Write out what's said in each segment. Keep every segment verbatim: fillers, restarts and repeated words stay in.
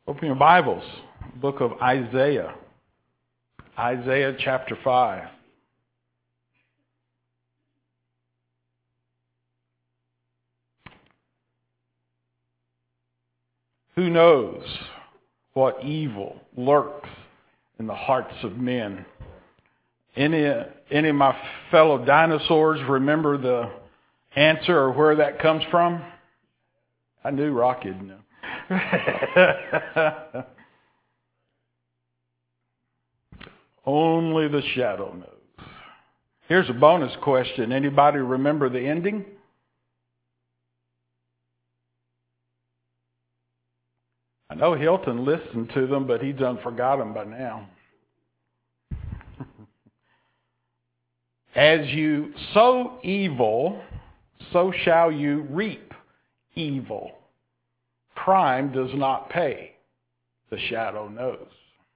Open your Bibles, book of Isaiah, Isaiah chapter five. Who knows what evil lurks in the hearts of men? Any, any of my fellow dinosaurs remember the answer or where that comes from? I knew Rocky would know. Only the shadow knows. Here's a bonus question. Anybody remember the ending? I know Hilton listened to them, but he's done forgot them by now. As you sow evil, so shall you reap evil. Crime does not pay. The shadow knows.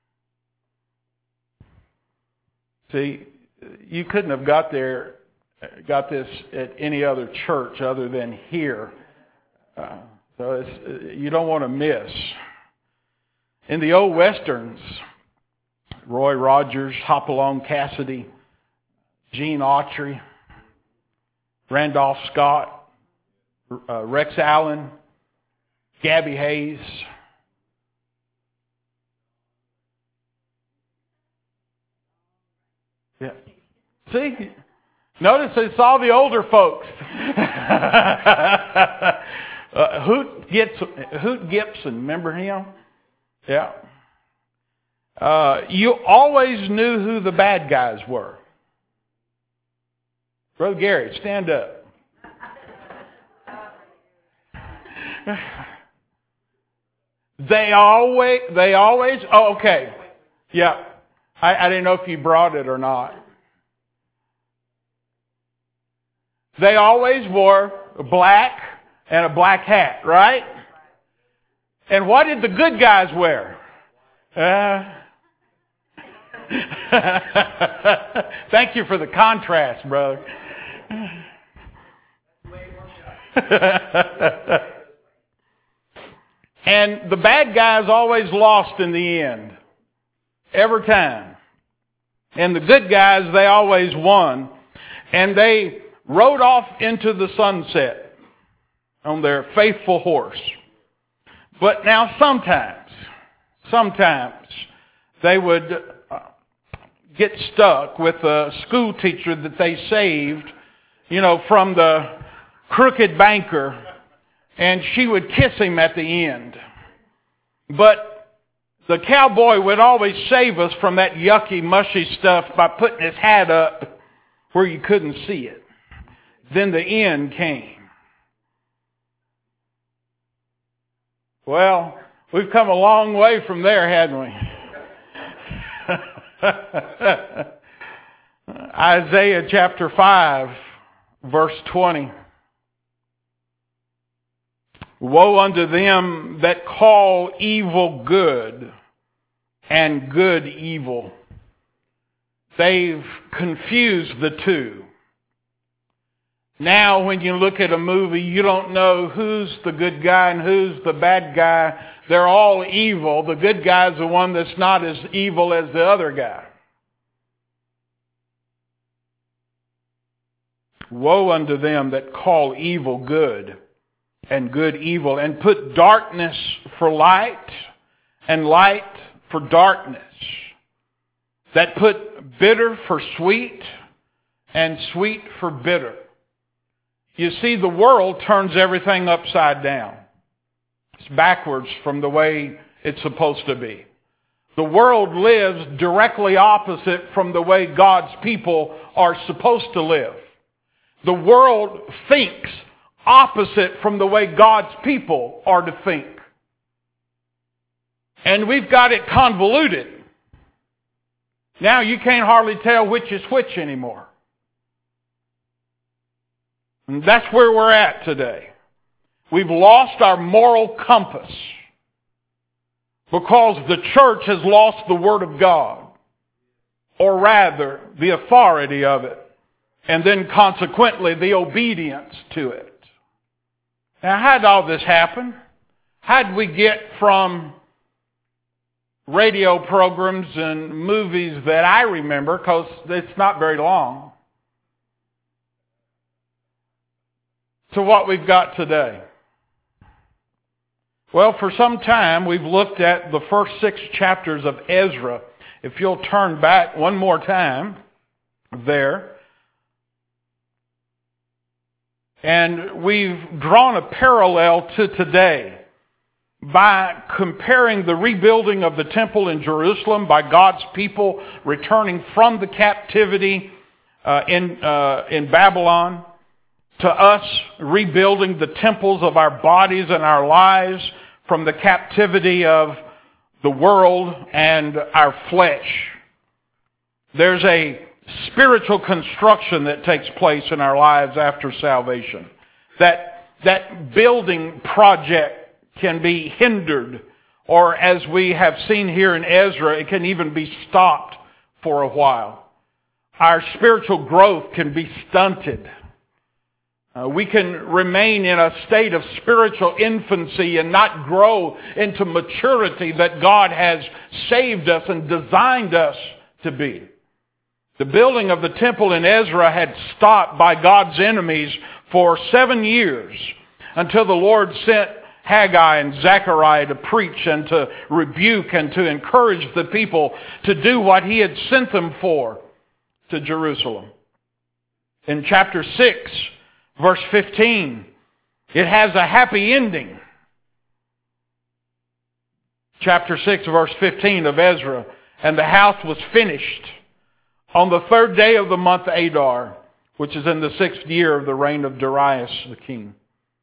See, you couldn't have got there, got this at any other church other than here. Uh, so it's, you don't want to miss. In the old westerns, Roy Rogers, Hopalong Cassidy, Gene Autry, Randolph Scott, uh, Rex Allen, Gabby Hayes. Yeah. See? Notice it's all the older folks. uh, Hoot, Gibson, Hoot Gibson, remember him? Yeah. Uh, you always knew who the bad guys were. Brother Gary, stand up. They always, they always, oh, okay. Yeah. I, I didn't know if you brought it or not. They always wore black and a black hat, right? And what did the good guys wear? Uh, thank you for the contrast, brother. And the bad guys always lost in the end. Every time. And the good guys, they always won. And they rode off into the sunset on their faithful horse. But now sometimes, sometimes they would get stuck with a school teacher that they saved, you know, from the crooked banker, and she would kiss him at the end. But the cowboy would always save us from that yucky, mushy stuff by putting his hat up where you couldn't see it. Then the end came. Well, we've come a long way from there, hadn't we? Isaiah chapter five, verse twenty. Woe unto them that call evil good and good evil. They've confused the two. Now when you look at a movie, you don't know who's the good guy and who's the bad guy. They're all evil. The good guy's the one that's not as evil as the other guy. Woe unto them that call evil good and good evil, and put darkness for light and light for darkness. That put bitter for sweet and sweet for bitter. You see, the world turns everything upside down. It's backwards from the way it's supposed to be. The world lives directly opposite from the way God's people are supposed to live. The world thinks opposite from the way God's people are to think. And we've got it convoluted. Now you can't hardly tell which is which anymore. And that's where we're at today. We've lost our moral compass because the church has lost the Word of God, or rather the authority of it, and then consequently the obedience to it. Now, how did all this happen? How did we get from radio programs and movies that I remember, because it's not very long, to what we've got today. Well, for some time, we've looked at the first six chapters of Ezra. If you'll turn back one more time there. And we've drawn a parallel to today by comparing the rebuilding of the temple in Jerusalem by God's people returning from the captivity uh, in uh, in Babylon, to us rebuilding the temples of our bodies and our lives from the captivity of the world and our flesh. There's a spiritual construction that takes place in our lives after salvation. That, that building project can be hindered, or as we have seen here in Ezra, it can even be stopped for a while. Our spiritual growth can be stunted. Uh, we can remain in a state of spiritual infancy and not grow into maturity that God has saved us and designed us to be. The building of the temple in Ezra had stopped by God's enemies for seven years until the Lord sent Haggai and Zechariah to preach and to rebuke and to encourage the people to do what He had sent them for to Jerusalem. In chapter six, verse fifteen, it has a happy ending. Chapter six, verse fifteen of Ezra, and the house was finished on the third day of the month Adar, which is in the sixth year of the reign of Darius the king.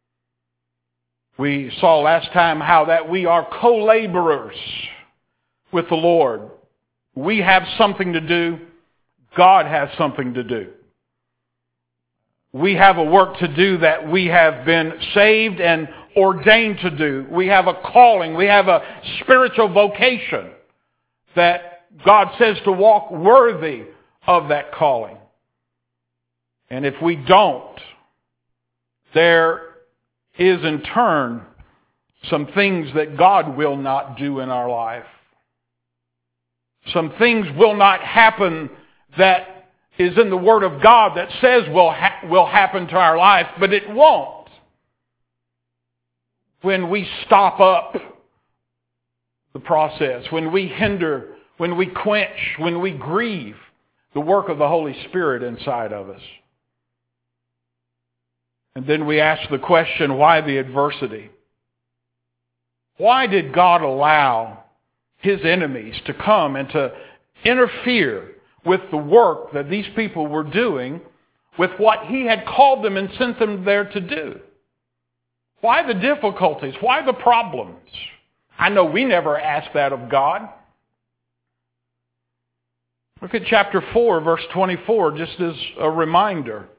We saw last time how that we are co-laborers with the Lord. We have something to do. God has something to do. We have a work to do that we have been saved and ordained to do. We have a calling. We have a spiritual vocation that God says to walk worthy of that calling. And if we don't, there is in turn some things that God will not do in our life. Some things will not happen that is in the Word of God that says will ha- will happen to our life, but it won't. When we stop up the process, when we hinder, when we quench, when we grieve the work of the Holy Spirit inside of us. And then we ask the question, why the adversity? Why did God allow His enemies to come and to interfere with the work that these people were doing, with what He had called them and sent them there to do? Why the difficulties? Why the problems? I know we never ask that of God. Look at chapter four, verse twenty-four, just as a reminder.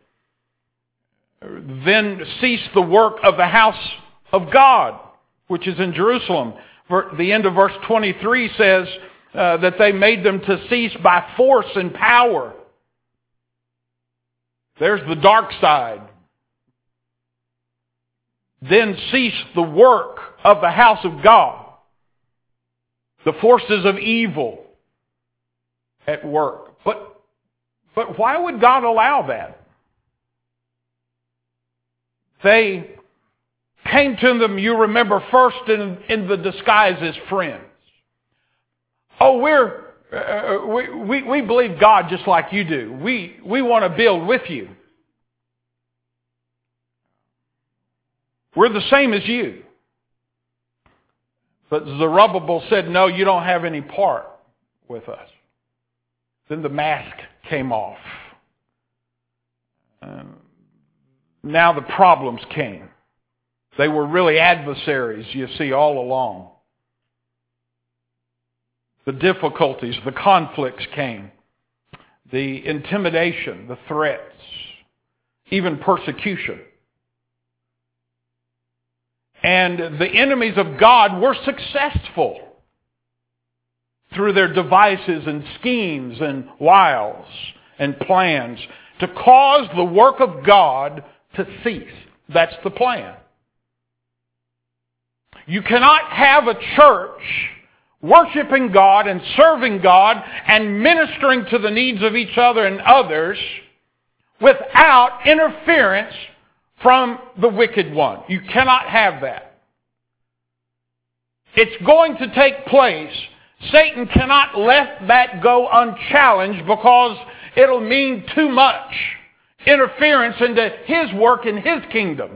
Then ceased the work of the house of God, which is in Jerusalem. The end of verse twenty-three says uh, that they made them to cease by force and power. There's the dark side. Then ceased the work of the house of God. The forces of evil at work. But, but why would God allow that? They came to them, you remember, first in, in the disguise as friends. Oh, we're uh, we, we we believe God just like you do. We we want to build with you. We're the same as you. But Zerubbabel said, no, you don't have any part with us. Then the mask came off. Um, Now the problems came. They were really adversaries, you see, all along. The difficulties, the conflicts came. The intimidation, the threats, even persecution. And the enemies of God were successful through their devices and schemes and wiles and plans to cause the work of God to cease. That's the plan. You cannot have a church worshiping God and serving God and ministering to the needs of each other and others without interference from the wicked one. You cannot have that. It's going to take place. Satan cannot let that go unchallenged because it'll mean too much interference into his work in his kingdom.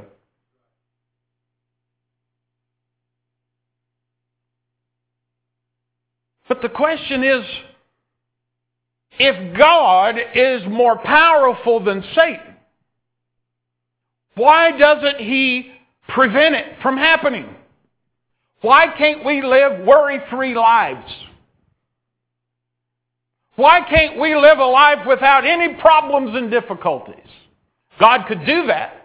But the question is, if God is more powerful than Satan, why doesn't he prevent it from happening? Why can't we live worry-free lives? Why can't we live a life without any problems and difficulties? God could do that.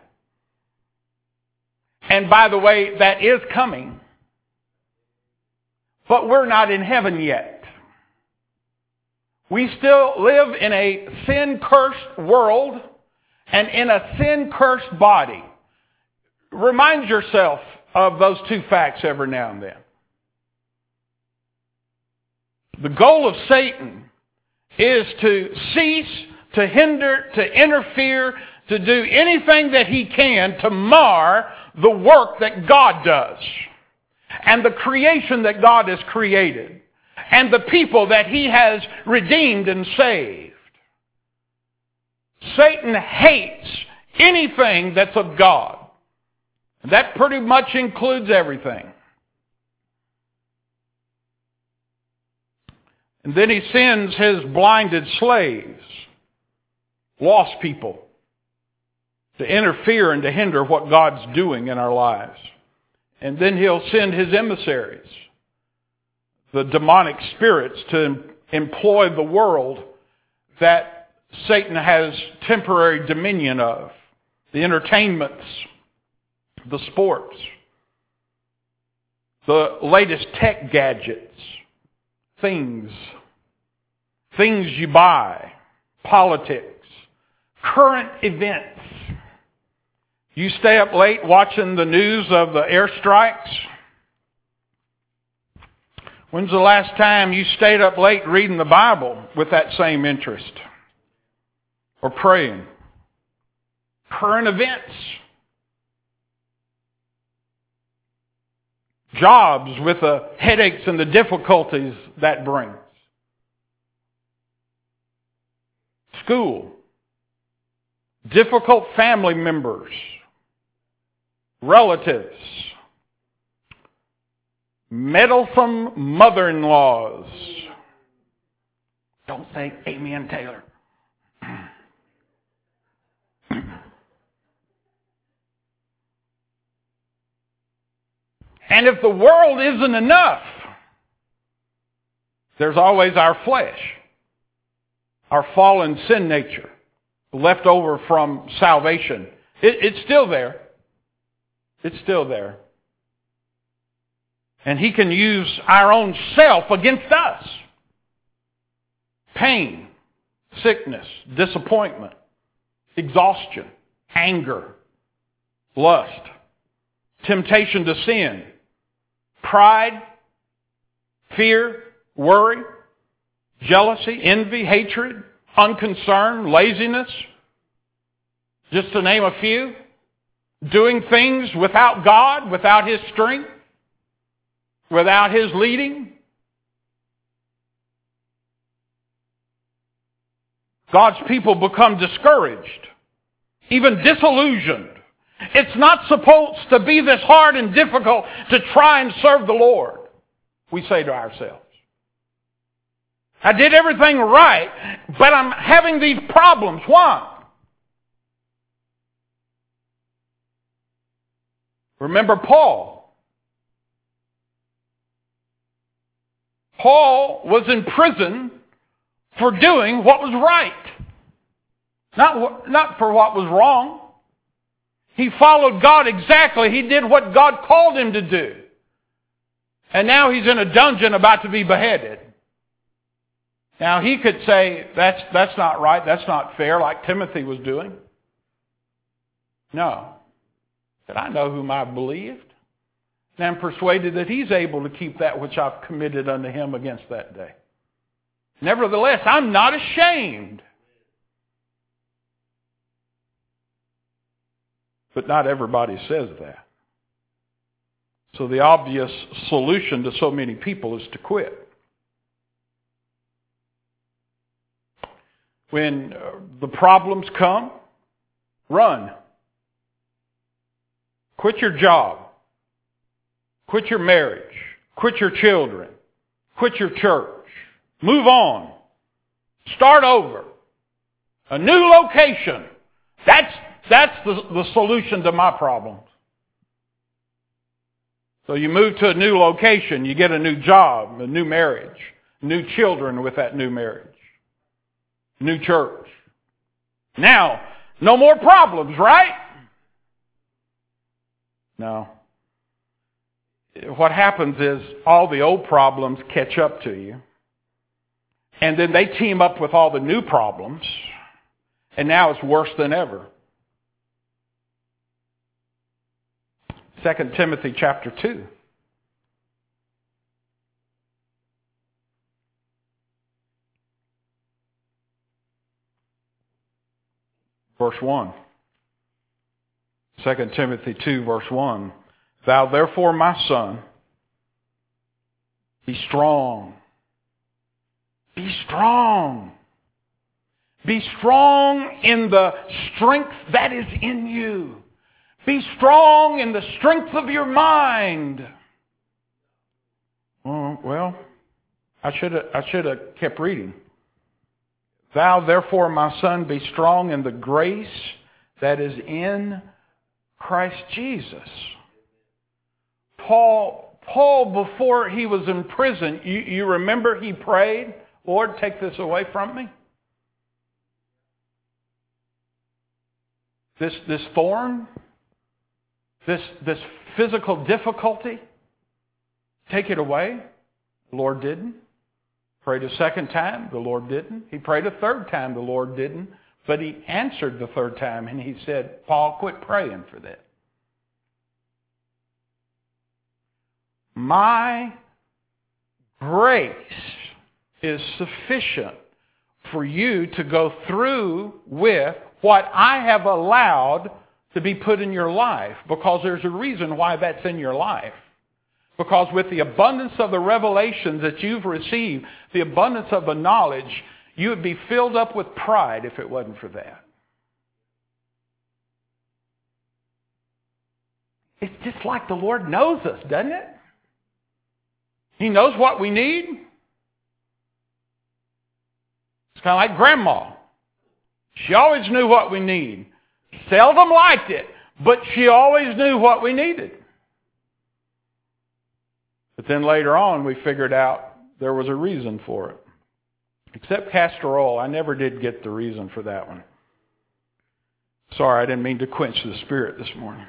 And by the way, that is coming. But we're not in heaven yet. We still live in a sin-cursed world and in a sin-cursed body. Remind yourself of those two facts every now and then. The goal of Satan is to cease, to hinder, to interfere, to do anything that he can to mar the work that God does and the creation that God has created and the people that he has redeemed and saved. Satan hates anything that's of God. That pretty much includes everything. And then he sends his blinded slaves, lost people, to interfere and to hinder what God's doing in our lives. And then he'll send his emissaries, the demonic spirits, to employ the world that Satan has temporary dominion of. The entertainments, the sports, the latest tech gadgets, things, things you buy, politics, current events. You stay up late watching the news of the airstrikes? When's the last time you stayed up late reading the Bible with that same interest? Or praying? Current events. Jobs with the headaches and the difficulties that brings. School. Difficult family members. Relatives. Meddlesome mother-in-laws. Don't say amen, Taylor. And if the world isn't enough, there's always our flesh, our fallen sin nature, left over from salvation. It, it's still there. It's still there. And he can use our own self against us. Pain, sickness, disappointment, exhaustion, anger, lust, temptation to sin, pride, fear, worry, jealousy, envy, hatred, unconcern, laziness, just to name a few. Doing things without God, without his strength, without his leading. God's people become discouraged, even disillusioned. It's not supposed to be this hard and difficult to try and serve the Lord, we say to ourselves. I did everything right, but I'm having these problems. Why? Remember Paul. Paul was in prison for doing what was right. Not, not for what was wrong. He followed God exactly. He did what God called him to do. And now he's in a dungeon about to be beheaded. Now he could say, that's, that's not right, that's not fair, like Timothy was doing. No. But I know whom I believed. And I'm persuaded that He's able to keep that which I've committed unto Him against that day. Nevertheless, I'm not ashamed. But not everybody says that. So the obvious solution to so many people is to quit. When the problems come, run. Quit your job. Quit your marriage. Quit your children. Quit your church. Move on. Start over. A new location. That's, that's the, the solution to my problems. So you move to a new location, you get a new job, a new marriage, new children with that new marriage, new church. Now, no more problems, right? No. What happens is all the old problems catch up to you. And then they team up with all the new problems. And now it's worse than ever. Second Timothy chapter two. Verse one. Second Timothy two, verse one. Thou therefore, my son, be strong. Be strong. Be strong in the strength that is in you. Be strong in the strength of your mind. Oh, well, I should have I should have kept reading. Thou therefore, my son, be strong in the grace that is in Christ Jesus. Paul, Paul, before he was in prison, you, you remember he prayed, Lord, take this away from me. This, this thorn, this, this physical difficulty, take it away. The Lord didn't. Prayed a second time, the Lord didn't. He prayed a third time, the Lord didn't. But he answered the third time and he said, Paul, quit praying for that. My grace is sufficient for you to go through with what I have allowed to be put in your life, because there's a reason why that's in your life. Because with the abundance of the revelations that you've received, the abundance of the knowledge, you would be filled up with pride if it wasn't for that. It's just like the Lord knows us, doesn't it? He knows what we need. It's kind of like Grandma. She always knew what we need. Seldom liked it, but she always knew what we needed. But then later on, we figured out there was a reason for it. Except castor oil. I never did get the reason for that one. Sorry, I didn't mean to quench the spirit this morning.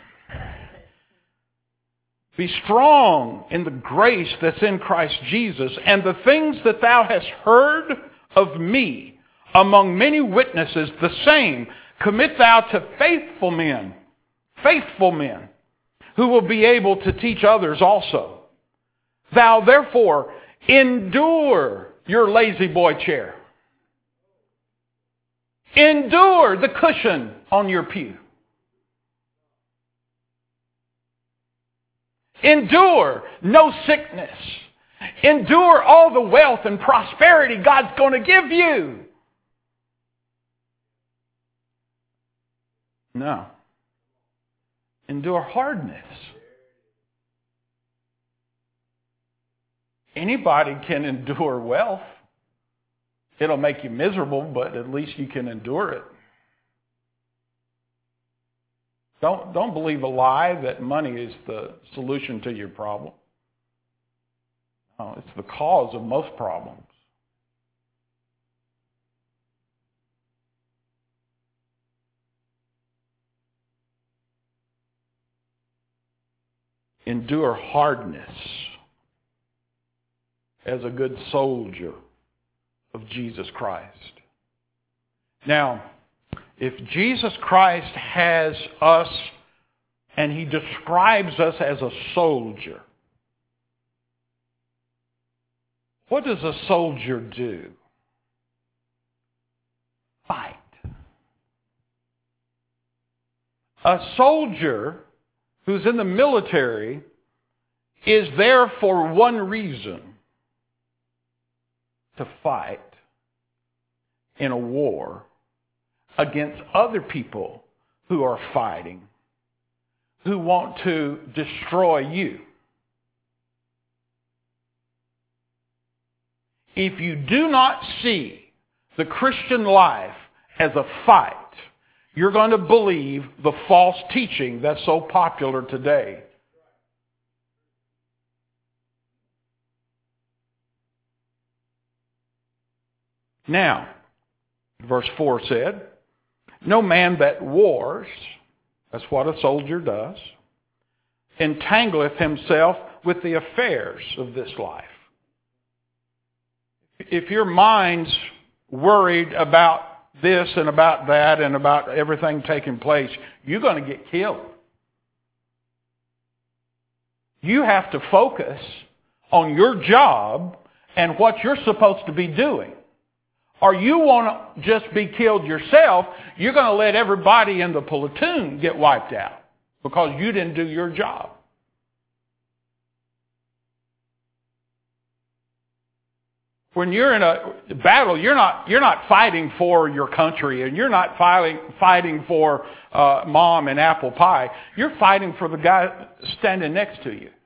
Be strong in the grace that's in Christ Jesus, and the things that thou hast heard of me among many witnesses, the same commit thou to faithful men, faithful men, who will be able to teach others also. Thou therefore endure your lazy boy chair. Endure the cushion on your pew. Endure no sickness. Endure all the wealth and prosperity God's going to give you. No. Endure hardness. Anybody can endure wealth. It'll make you miserable, but at least you can endure it. Don't, don't believe a lie that money is the solution to your problem. No, it's the cause of most problems. Endure hardness as a good soldier of Jesus Christ. Now, if Jesus Christ has us and he describes us as a soldier. What does a soldier do? Fight. A soldier who's in the military is there for one reason: to fight in a war against other people who are fighting, who want to destroy you. If you do not see the Christian life as a fight, you're going to believe the false teaching that's so popular today. Now, verse four said, no man that wars, that's what a soldier does, entangleth himself with the affairs of this life. If your mind's worried about this and about that and about everything taking place, you're going to get killed. You have to focus on your job and what you're supposed to be doing. Or you want to just be killed yourself, you're going to let everybody in the platoon get wiped out because you didn't do your job. When you're in a battle, you're not you're not fighting for your country, and you're not fighting fighting for uh, mom and apple pie. You're fighting for the guy standing next to you.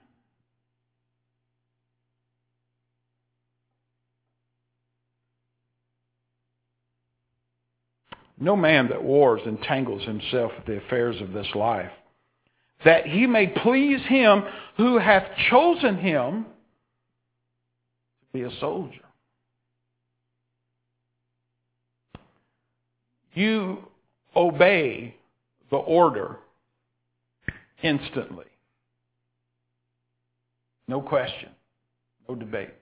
No man that wars entangles himself with the affairs of this life, that he may please him who hath chosen him to be a soldier. You obey the order instantly. No question. No debate.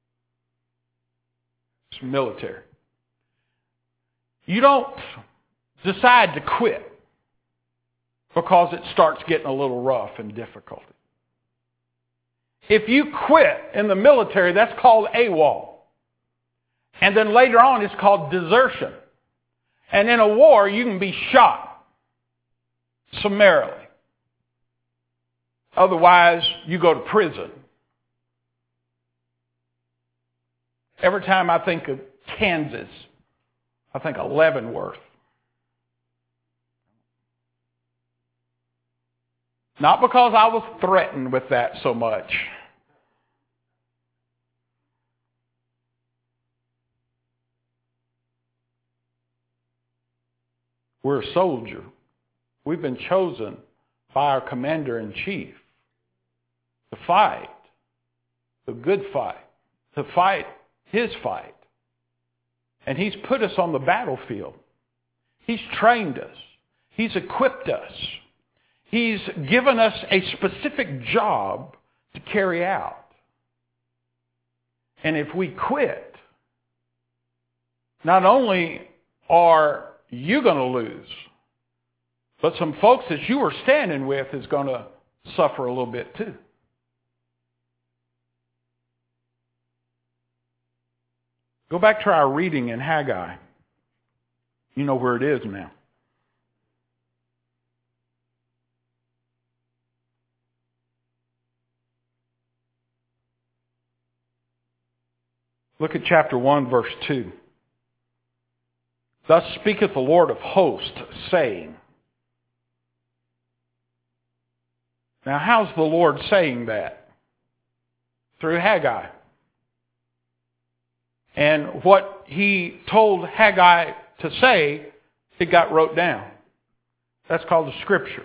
It's military. You don't decide to quit because it starts getting a little rough and difficult. If you quit in the military, that's called AWOL. And then later on, it's called desertion. And in a war, you can be shot summarily. Otherwise, you go to prison. Every time I think of Kansas, I think of Leavenworth. Not because I was threatened with that so much. We're a soldier. We've been chosen by our commander-in-chief to fight the good fight, to fight his fight. And he's put us on the battlefield. He's trained us. He's equipped us. He's given us a specific job to carry out. And if we quit, not only are you going to lose, but some folks that you were standing with is going to suffer a little bit too. Go back to our reading in Haggai. You know where it is now. Look at chapter one, verse two. Thus speaketh the Lord of hosts, saying. Now, how's the Lord saying that? Through Haggai. And what he told Haggai to say, it got wrote down. That's called the Scriptures.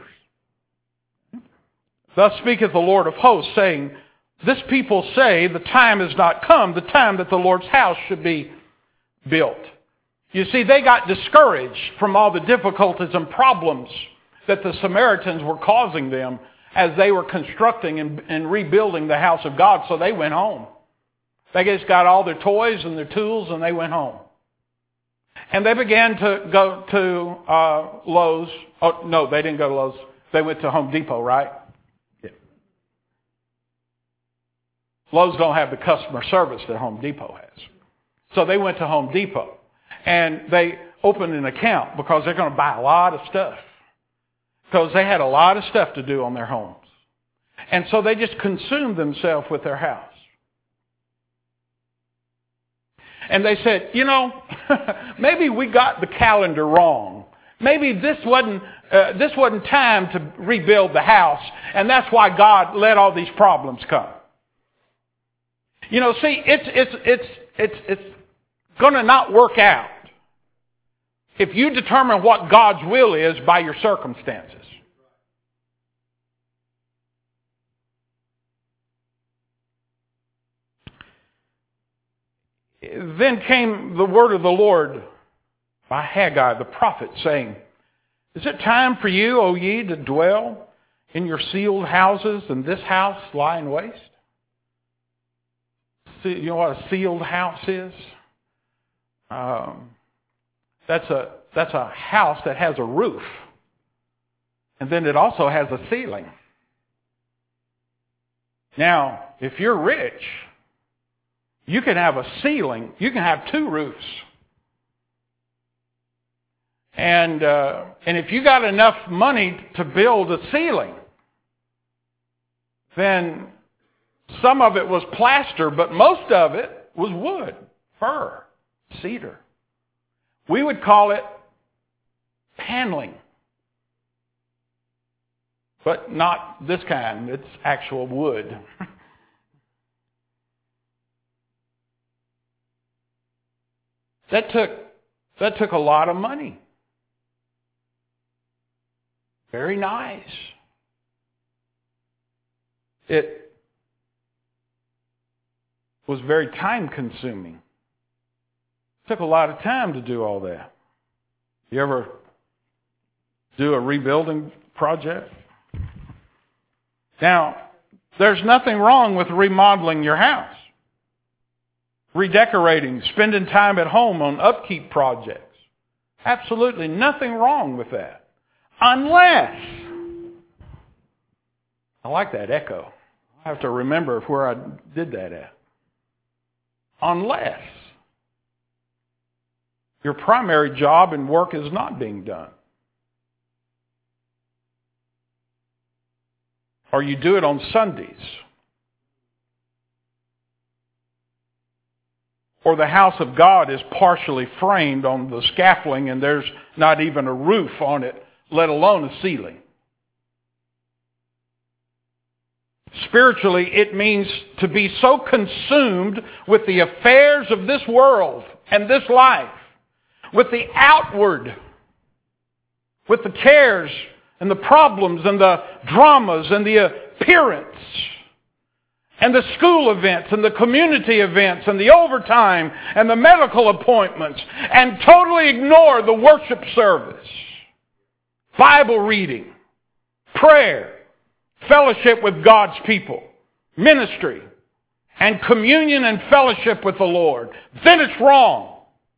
Thus speaketh the Lord of hosts, saying, this people say the time is not come, the time that the Lord's house should be built. You see, they got discouraged from all the difficulties and problems that the Samaritans were causing them as they were constructing and, and rebuilding the house of God, so they went home. They just got all their toys and their tools and they went home. And they began to go to uh, Lowe's. Oh, no, they didn't go to Lowe's. They went to Home Depot, right? Yeah. Lowe's don't have the customer service that Home Depot has. So they went to Home Depot and they opened an account because they're going to buy a lot of stuff. Because they had a lot of stuff to do on their homes. And so they just consumed themselves with their house. And they said, you know, maybe we got the calendar wrong. Maybe this wasn't uh, this wasn't time to rebuild the house, and that's why God let all these problems come. You know, see, it's it's it's it's it's going to not work out if you determine what God's will is by your circumstances. Then came the word of the Lord by Haggai the prophet, saying, is it time for you, O ye, to dwell in your sealed houses, and this house lying waste? See, you know what a sealed house is? Um, that's a that's a house that has a roof, and then it also has a ceiling. Now, if you're rich, you can have a ceiling. You can have two roofs. And uh, and if you got enough money to build a ceiling, then some of it was plaster, but most of it was wood, fir, cedar. We would call it paneling. But not this kind. It's actual wood. That took that took a lot of money. Very nice. It was very time consuming. It took a lot of time to do all that. You ever do a rebuilding project? Now, there's nothing wrong with remodeling your house. Redecorating, spending time at home on upkeep projects. Absolutely nothing wrong with that. Unless, I like that echo. I have to remember where I did that at. Unless your primary job and work is not being done. Or you do it on Sundays. Or the house of God is partially framed on the scaffolding and there's not even a roof on it, let alone a ceiling. Spiritually, it means to be so consumed with the affairs of this world and this life, with the outward, with the cares and the problems and the dramas and the appearance and the school events and the community events and the overtime and the medical appointments, and totally ignore the worship service, Bible reading, prayer, fellowship with God's people, ministry, and communion and fellowship with the Lord, then it's wrong.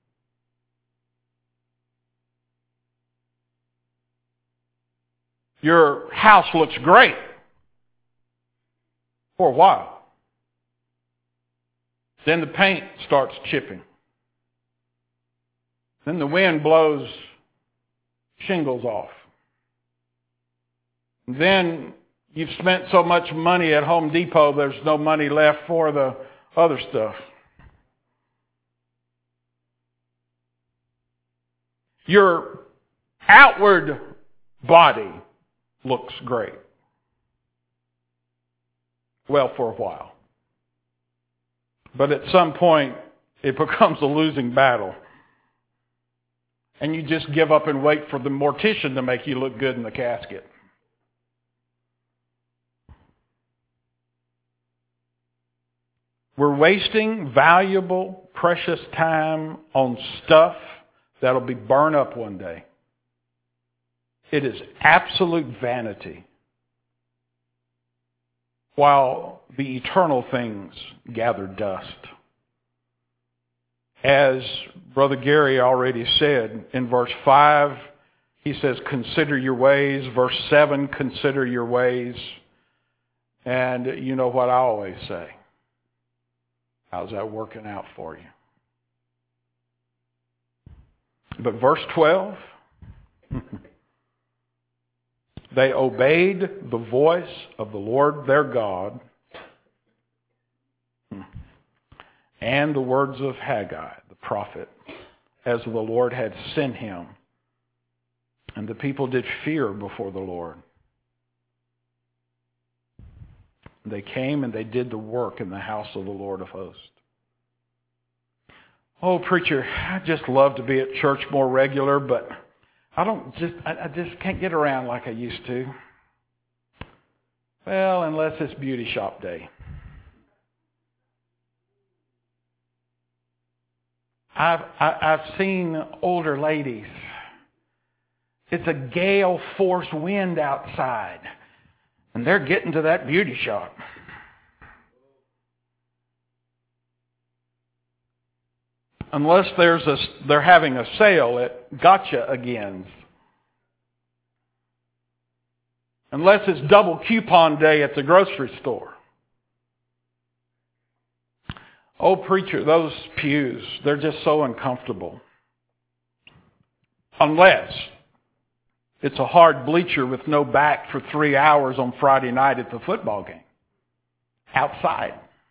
Your house looks great for a while. Then the paint starts chipping. Then the wind blows shingles off. Then you've spent so much money at Home Depot, there's no money left for the other stuff. Your outward body looks great. Well, for a while. But at some point, it becomes a losing battle. And you just give up and wait for the mortician to make you look good in the casket. We're wasting valuable, precious time on stuff that'll be burned up one day. It is absolute vanity. While the eternal things gather dust. As Brother Gary already said in verse five, He says, consider your ways. Verse seven, consider your ways. And you know what I always say. How's that working out for you? But verse twelve, they obeyed the voice of the Lord their God and the words of Haggai, the prophet, as the Lord had sent him. And the people did fear before the Lord. They came and they did the work in the house of the Lord of hosts. Oh, preacher, I just love to be at church more regular, but I don't just I, I just can't get around like I used to. Well, unless it's beauty shop day. I've I, I've seen older ladies. It's a gale force wind outside, and they're getting to that beauty shop. Unless there's a, they're having a sale at Gotcha Agains. Unless it's double coupon day at the grocery store. Oh, preacher, those pews, they're just so uncomfortable. Unless it's a hard bleacher with no back for three hours on Friday night at the football game. Outside.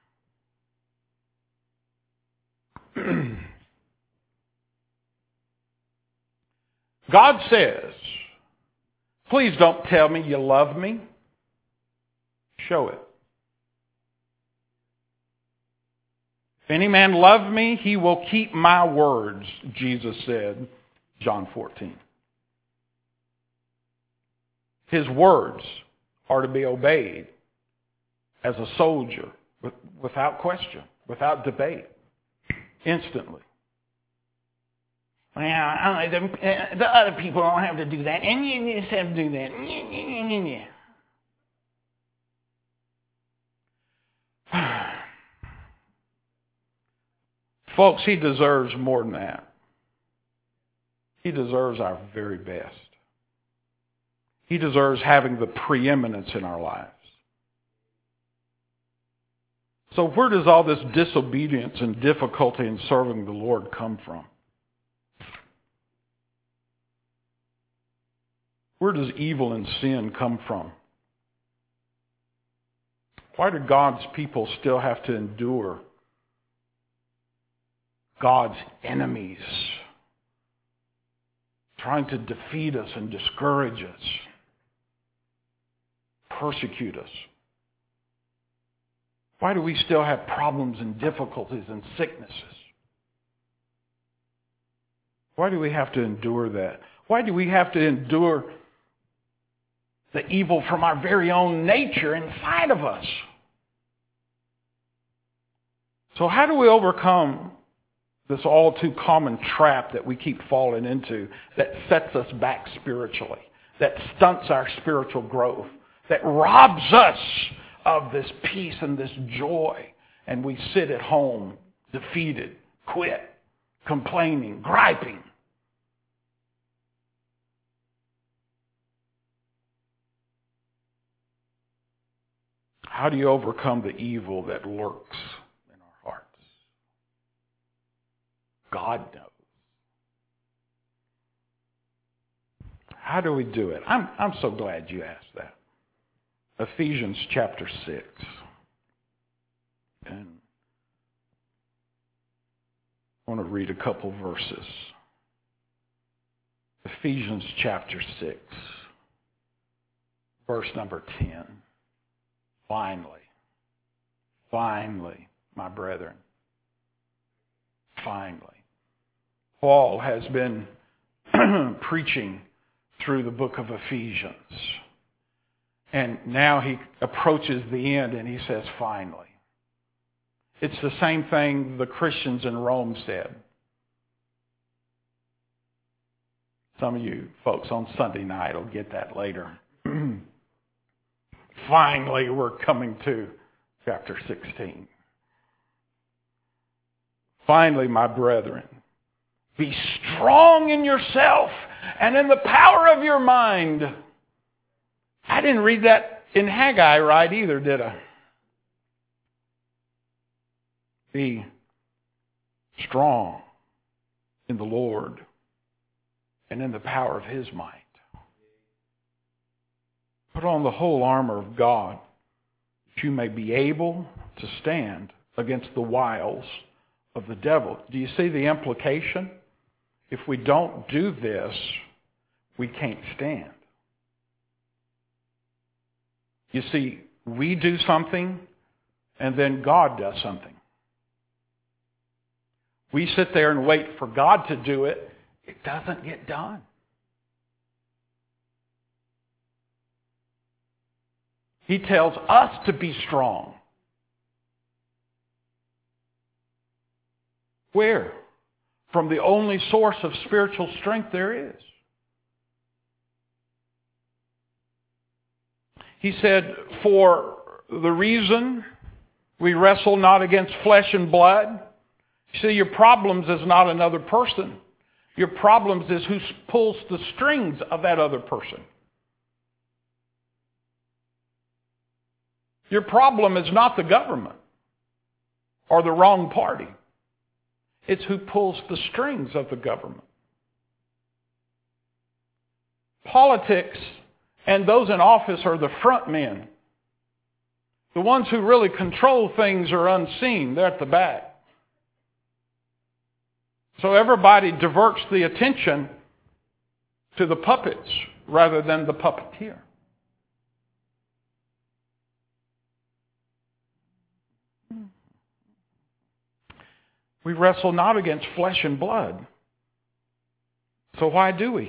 God says, please don't tell me you love me. Show it. If any man love me, he will keep my words, Jesus said, John fourteen. His words are to be obeyed as a soldier, without question, without debate, instantly. Well, I don't know, the, the other people don't have to do that, and you just have to do that. Folks, he deserves more than that. He deserves our very best. He deserves having the preeminence in our lives. So where does all this disobedience and difficulty in serving the Lord come from? Where does evil and sin come from? Why do God's people still have to endure God's enemies trying to defeat us and discourage us, persecute us? Why do we still have problems and difficulties and sicknesses? Why do we have to endure that? Why do we have to endure the evil from our very own nature inside of us? So how do we overcome this all too common trap that we keep falling into that sets us back spiritually, that stunts our spiritual growth, that robs us of this peace and this joy, and we sit at home defeated, quit, complaining, griping? How do you overcome the evil that lurks in our hearts? God knows. How do we do it? I'm, I'm so glad you asked that. Ephesians chapter six. And I want to read a couple verses. Ephesians chapter six, verse number ten. Finally, finally, my brethren, finally. Paul has been preaching through the book of Ephesians. And now he approaches the end and he says, finally. It's the same thing the Christians in Rome said. Some of you folks on Sunday night will get that later. Finally, we're coming to chapter sixteen. Finally, my brethren, be strong in yourself and in the power of your mind. I didn't read that in Haggai right either, did I? Be strong in the Lord and in the power of His might. Put on the whole armor of God, that you may be able to stand against the wiles of the devil. Do you see the implication? If we don't do this, we can't stand. You see, we do something, and then God does something. We sit there and wait for God to do it. It doesn't get done. He tells us to be strong. Where? From the only source of spiritual strength there is. He said, for the reason we wrestle not against flesh and blood. You see, your problems is not another person. Your problems is who pulls the strings of that other person. Your problem is not the government or the wrong party. It's who pulls the strings of the government. Politics and those in office are the front men. The ones who really control things are unseen. They're at the back. So everybody diverts the attention to the puppets rather than the puppeteer. We wrestle not against flesh and blood. So why do we?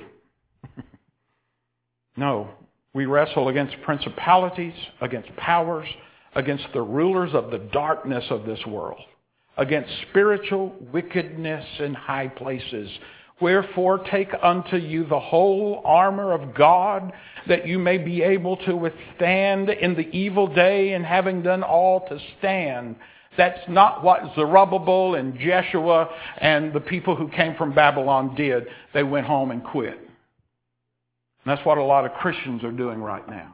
No, we wrestle against principalities, against powers, against the rulers of the darkness of this world, against spiritual wickedness in high places. Wherefore take unto you the whole armor of God, that you may be able to withstand in the evil day, and having done all to stand. That's not what Zerubbabel and Jeshua and the people who came from Babylon did. They went home and quit. And that's what a lot of Christians are doing right now.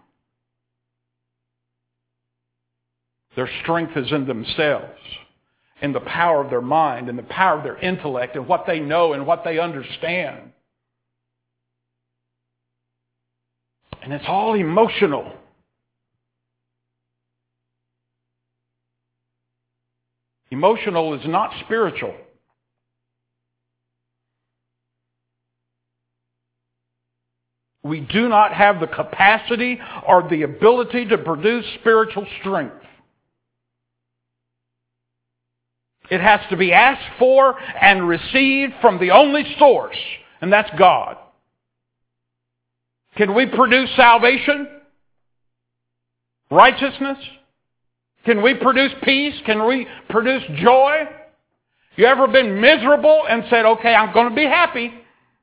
Their strength is in themselves, in the power of their mind, in the power of their intellect, and what they know and what they understand. And it's all emotional. Emotional is not spiritual. We do not have the capacity or the ability to produce spiritual strength. It has to be asked for and received from the only source, and that's God. Can we produce salvation? Righteousness? Can we produce peace? Can we produce joy? You ever been miserable and said, okay, I'm going to be happy?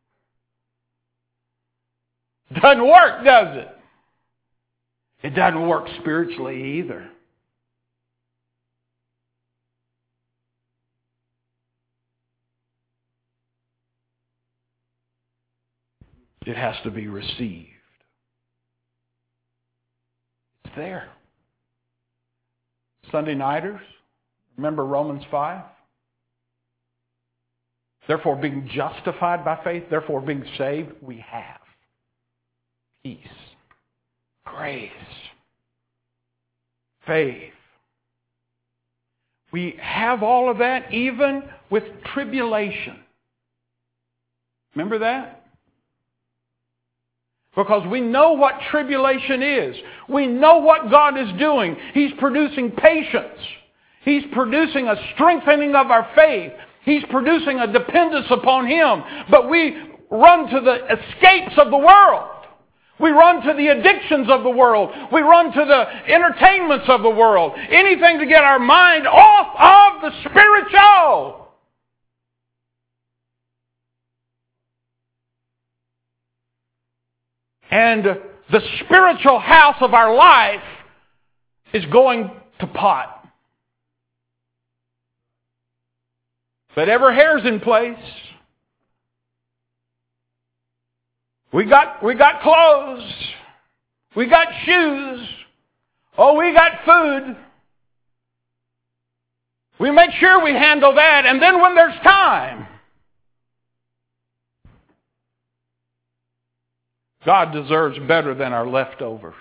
Doesn't work, does it? It doesn't work spiritually either. It has to be received. It's there. Sunday nighters, remember Romans five? Therefore, being justified by faith, therefore being saved, we have peace, grace, faith. We have all of that even with tribulation. Remember that? Because we know what tribulation is. We know what God is doing. He's producing patience. He's producing a strengthening of our faith. He's producing a dependence upon Him. But we run to the escapes of the world. We run to the addictions of the world. We run to the entertainments of the world. Anything to get our mind off of the spiritual. And the spiritual house of our life is going to pot. But every hair's in place. We got, we got clothes. We got shoes. Oh, we got food. We make sure we handle that, and then when there's time, God deserves better than our leftovers.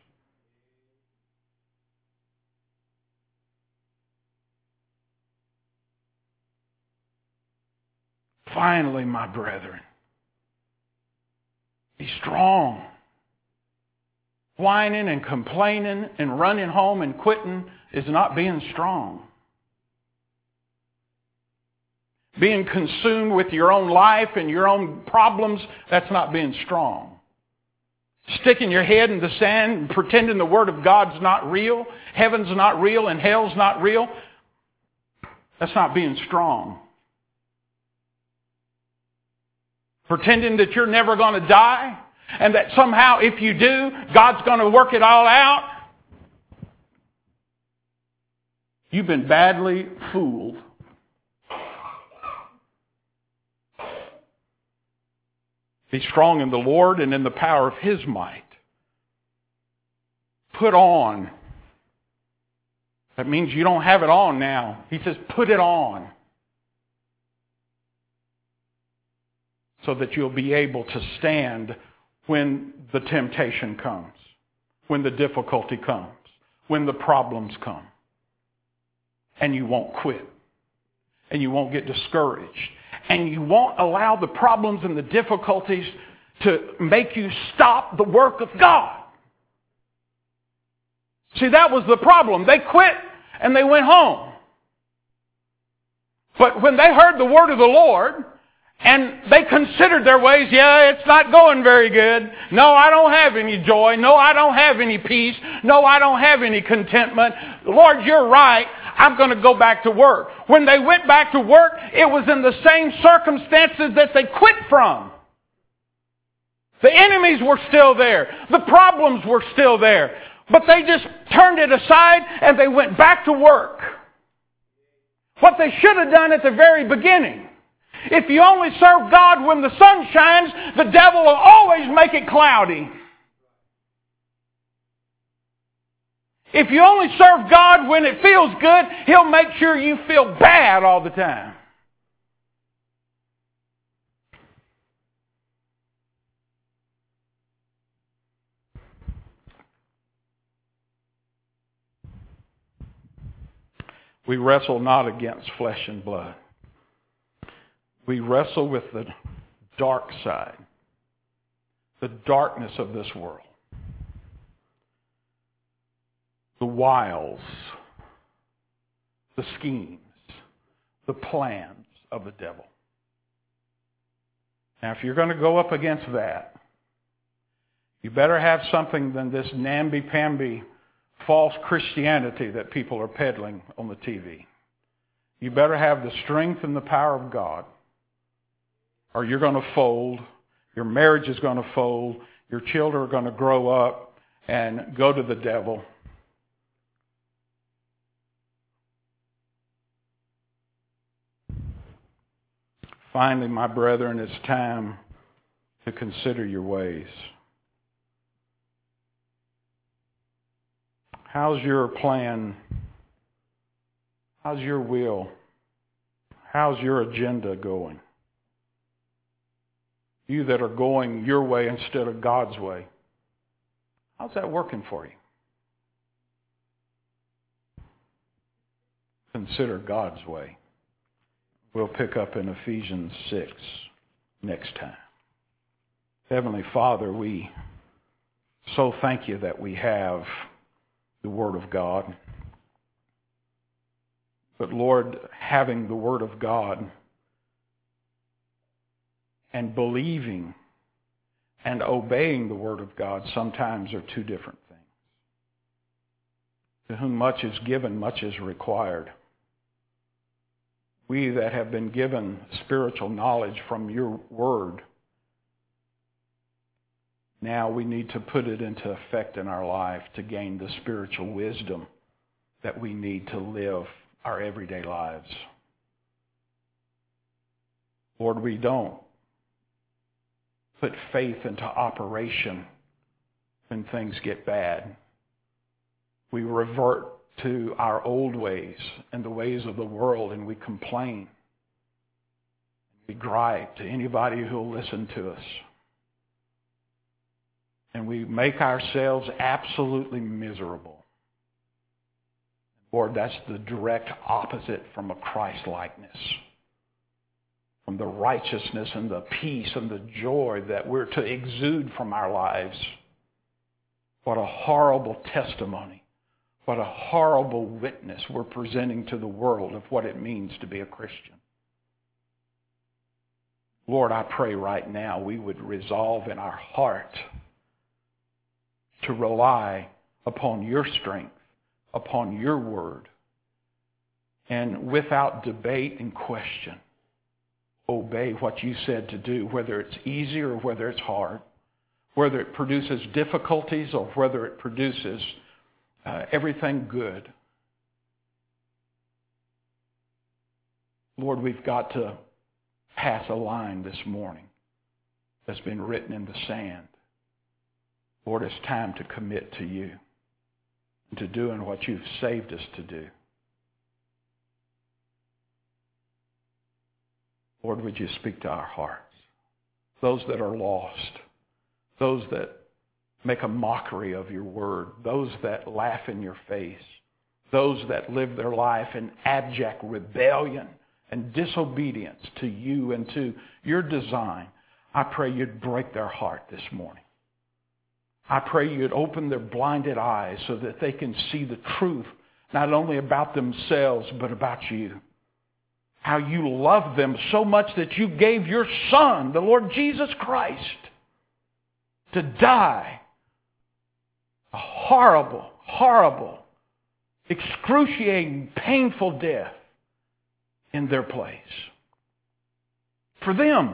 Finally, my brethren, be strong. Whining and complaining and running home and quitting is not being strong. Being consumed with your own life and your own problems, that's not being strong. Sticking your head in the sand and pretending the Word of God's not real, heaven's not real, and hell's not real, that's not being strong. Pretending that you're never going to die, and that somehow if you do, God's going to work it all out. You've been badly fooled. Be strong in the Lord and in the power of His might. Put on. That means you don't have it on now. He says, put it on. So that you'll be able to stand when the temptation comes, when the difficulty comes, when the problems come. And you won't quit. And you won't get discouraged. And you won't allow the problems and the difficulties to make you stop the work of God. See, that was the problem. They quit and they went home. But when they heard the word of the Lord, and they considered their ways, yeah, it's not going very good. No, I don't have any joy. No, I don't have any peace. No, I don't have any contentment. Lord, you're right. I'm going to go back to work. When they went back to work, it was in the same circumstances that they quit from. The enemies were still there. The problems were still there. But they just turned it aside and they went back to work. What they should have done at the very beginning. If you only serve God when the sun shines, the devil will always make it cloudy. If you only serve God when it feels good, He'll make sure you feel bad all the time. We wrestle not against flesh and blood. We wrestle with the dark side, the darkness of this world, the wiles, the schemes, the plans of the devil. Now, if you're going to go up against that, you better have something than this namby-pamby false Christianity that people are peddling on the T V. You better have the strength and the power of God, or you're going to fold. Your marriage is going to fold. Your children are going to grow up and go to the devil. Finally, my brethren, it's time to consider your ways. How's your plan? How's your will? How's your agenda going? You that are going your way instead of God's way. How's that working for you? Consider God's way. We'll pick up in Ephesians six next time. Heavenly Father, we so thank you that we have the Word of God. But Lord, having the Word of God and believing and obeying the Word of God sometimes are two different things. To whom much is given, much is required. We that have been given spiritual knowledge from your Word, now we need to put it into effect in our life to gain the spiritual wisdom that we need to live our everyday lives. Lord, we don't put faith into operation when things get bad. We revert to our old ways and the ways of the world, and we complain. We gripe to anybody who will listen to us. And we make ourselves absolutely miserable. Lord, that's the direct opposite from a Christ-likeness. From the righteousness and the peace and the joy that we're to exude from our lives. What a horrible testimony. What a horrible witness we're presenting to the world of what it means to be a Christian. Lord, I pray right now we would resolve in our heart to rely upon your strength, upon your word, and without debate and question, obey what you said to do, whether it's easy or whether it's hard, whether it produces difficulties or whether it produces uh, everything good. Lord, we've got to pass a line this morning that's been written in the sand. Lord, it's time to commit to you and to doing what you've saved us to do. Lord, would you speak to our hearts? Those that are lost, those that make a mockery of your word, those that laugh in your face, those that live their life in abject rebellion and disobedience to you and to your design. I pray you'd break their heart this morning. I pray you'd open their blinded eyes so that they can see the truth, not only about themselves, but about you. How you love them so much that you gave your Son, the Lord Jesus Christ, to die a horrible, horrible, excruciating, painful death in their place. For them.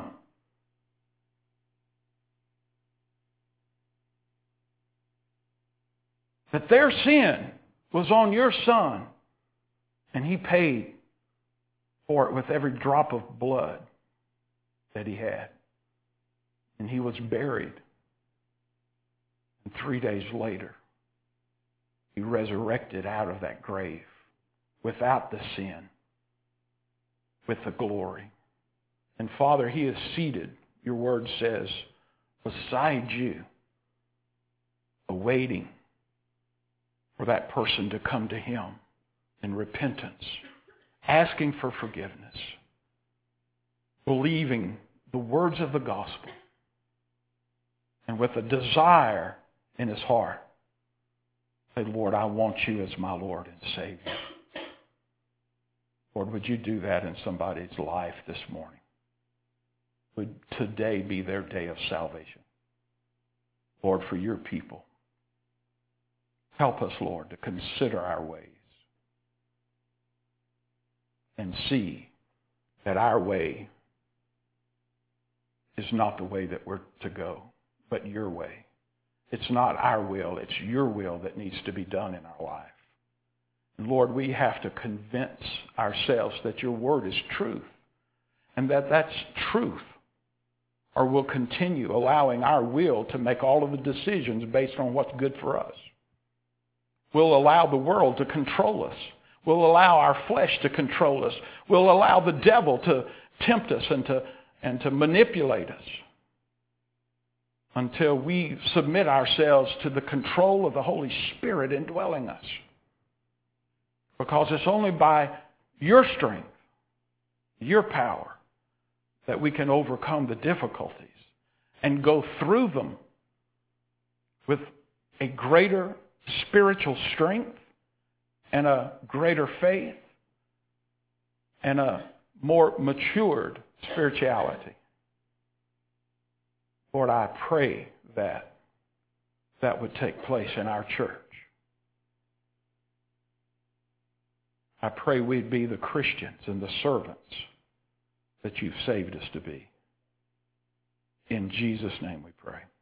That their sin was on your Son, and he paid for it with every drop of blood that he had. And he was buried. And three days later, he resurrected out of that grave without the sin, with the glory. And Father, he is seated, your word says, beside you, awaiting for that person to come to him in repentance, asking for forgiveness, believing the words of the gospel, and with a desire in his heart, say, Lord, I want you as my Lord and Savior. Lord, would you do that in somebody's life this morning? Would today be their day of salvation? Lord, for your people, help us, Lord, to consider our ways and see that our way is not the way that we're to go, but your way. It's not our will, it's your will that needs to be done in our life. And Lord, we have to convince ourselves that your word is truth, and that that's truth, or we'll continue allowing our will to make all of the decisions based on what's good for us. We'll allow the world to control us. We'll allow our flesh to control us. We'll allow the devil to tempt us and to, and to manipulate us until we submit ourselves to the control of the Holy Spirit indwelling us. Because it's only by your strength, your power, that we can overcome the difficulties and go through them with a greater spiritual strength and a greater faith and a more matured spirituality. Lord, I pray that that would take place in our church. I pray we'd be the Christians and the servants that you've saved us to be. In Jesus' name we pray.